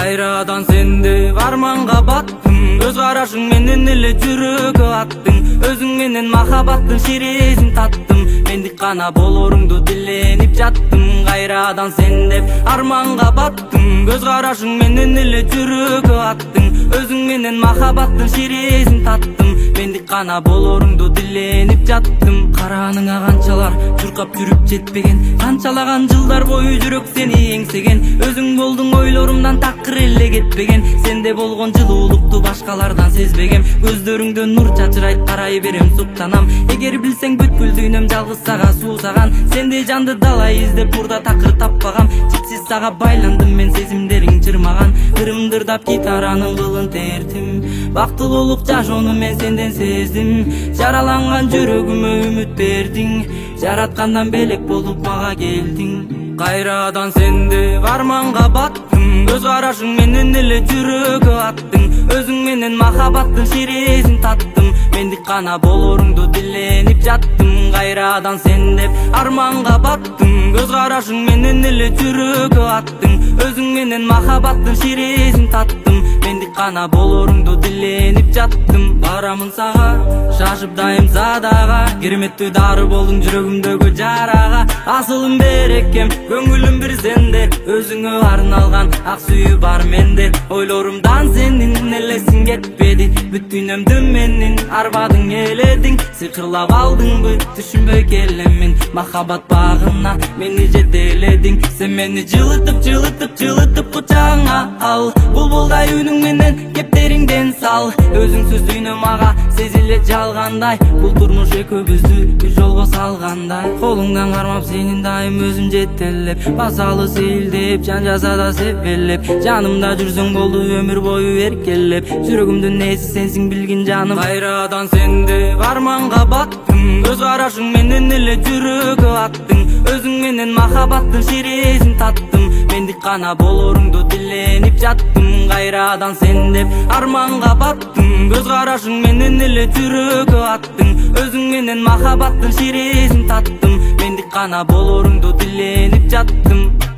Кайрадан сенде арманга баттым, көз карашың менен эле жүрөгү аттың. Өзүң менен махабаттын шерезин таттым, мендик гана болоруңду тиленип жаттым. Кайрадан сен деп арманга баттым, көз карашың менен эле жүрөгү аттың. Өзүң менен махабаттын шерезин таттым, мендик гана болоруңду тиленип жаттым. Караныңа канчалар чуркап жүрүп жетпеген, канчалаган жылдар бою жүрөк сени эңсеген. Өзүң болдуң ойлорумдан такыр эле кетпеген, сенде болгон жылуулукту башкалардан сезбегем. Көздөрүңдөн нур чачырайт, карай берем суктанам. Эгер билсең бүткүл дүйнөм жалгыз сага суусаган, сендей жанды дала издеп бурда такыр таппагам. Чипсиз сага байландым мен, сезимдериң чырмаган. Ырымдырдап гитаранын кылын тертим, бактылуулук жашоону мен сенден сездим. Жараланган жүрөгүмө үмүт бердиң, жараткандан белек болуп мага келдиң. Кайрадан сенде арманга баттым, көз карашың менен эле жүрөгү аттың. Өзүң менен махабаттын шерезин таттым, мендик гана болоруңду тиленип жаттым. Кайрадан сен деп арманга баттым, көз карашың менен эле жүрөгү аттың. Өзүң менен махабаттын шерезин таттым, мендик гана болоруңду тиленип жаттым. Барамын сага шашып дайым задага, кереметтүү дары болдуң жүрөгүмдөгү жарага. Асылым берекем, көңүлүм бир сенде, өзүңө арналган ак сүйүү бар менде. Ойлорумдан сенин элесиң кетпеди, бүт дүйнөмдү менин арбадың эледиң. Сыйкырлап алдыңбы түшүнбөй келемин, махабат багына мени жетеледиң. Сен мени жылытып жылытып жылытып кучагыңа ал, булбулдай үнүң менен кептериңден сал. Өзүңсүз дүйнө мага сезиле жалгандай, бул турмуш экөөбүздү бир жолго салгандай. Колуңдан кармап сенин дайым өзүм жетелеп, басалы сейилдеп жан жазада себелеп. Жанымда жүрсөң болду өмүр бою эркелеп, жүрөгүмдүн ээси сенсиң билгин жаным. Кайрадан сенде арманга баттым, көз карашың менен эле жүрөгү аттың. Өзүң менен махабаттын шерезин таттым, мендик гана болоруңду тиленип жаттым. Кайрадан сен деп арманга баттым, көз карашың менен эле жүрөгү аттың. Өзүң менен махабаттын шерезин таттым, мендик гана болоруңду тиленип жаттым.